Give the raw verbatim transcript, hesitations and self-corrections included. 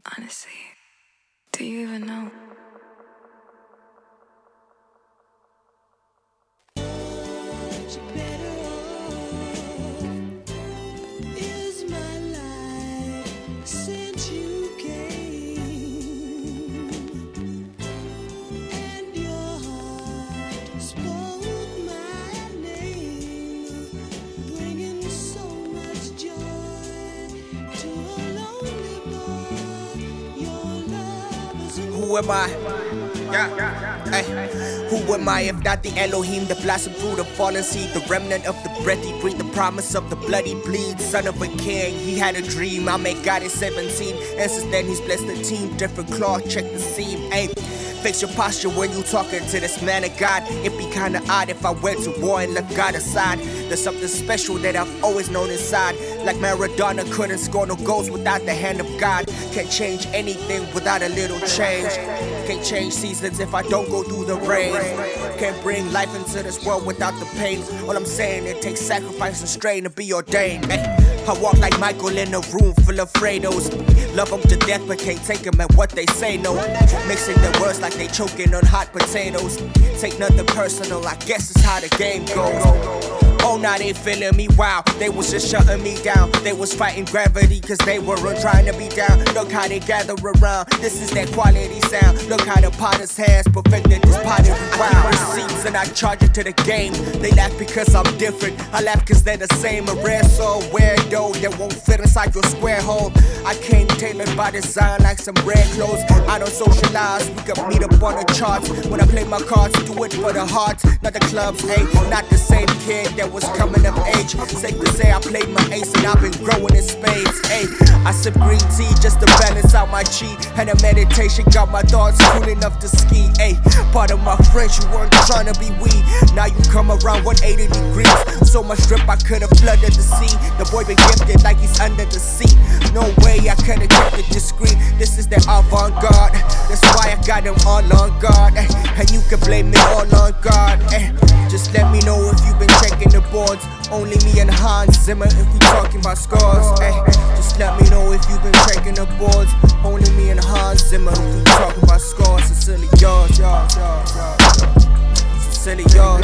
Honestly, do you even know? Who am I? Yeah. Hey. Who am I if not the Elohim that blossomed through the fallen seed, the remnant of the breath he breathed, the promise of the bloody bleed, son of a king? He had a dream. I met God at seventeen, and since then he's blessed the team. Different cloth, check the seam. Hey. Fix your posture when you talking to this man of God. It'd be kinda odd if I went to war and left God aside. There's something special that I've always known inside. Like Maradona couldn't score no goals without the hand of God. Can't change anything without a little change. Can't change seasons if I don't go through the rain. Can't bring life into this world without the pain. All I'm saying, it takes sacrifice and strain to be ordained. I walk like Michael in a room full of Fredos. Love them to death but can't take them at what they say, no. Mixing the words like they choking on hot potatoes. Take nothing personal, I guess it's how the game goes. Oh, now they feeling me, wow. They was just shutting me down. They was fighting gravity cause they weren't trying to be down. Look how they gather around. This is that quality sound. Look how the potter's hands perfected this pottery. Wow. Receipts and I charge it to the game. They laugh because I'm different. I laugh cause they're the same. A rare soul, weirdo that won't fit inside your square hole. I came tailored by design like some rare clothes. I don't socialize, we can meet up on the charts. When I play my cards, do it for the hearts, not the clubs, hey. Not the same kid that was coming of age. Safe to say I played my ace and I've been growing in spades, hey. I sip green tea just to balance out my chi. And a meditation got my thoughts cool enough to ski, hey. Part of my friends, you weren't trying to be we. Now you come around one eighty degrees. So much drip I could've flooded the sea. The boy been gifted like he's under the sea. No way I could've kept it discreet. This is the avant-garde. That's why I got them all on guard, eh. And you can blame me all on God, eh. Just let me know if you've been checking the boards. Only me and Hans Zimmer if we talking about scores, eh. Just let me know if you've been checking the boards. Only me and Hans Zimmer if we talking about scores. Sincerely yours, yours, yours, yours. Sincerely yours.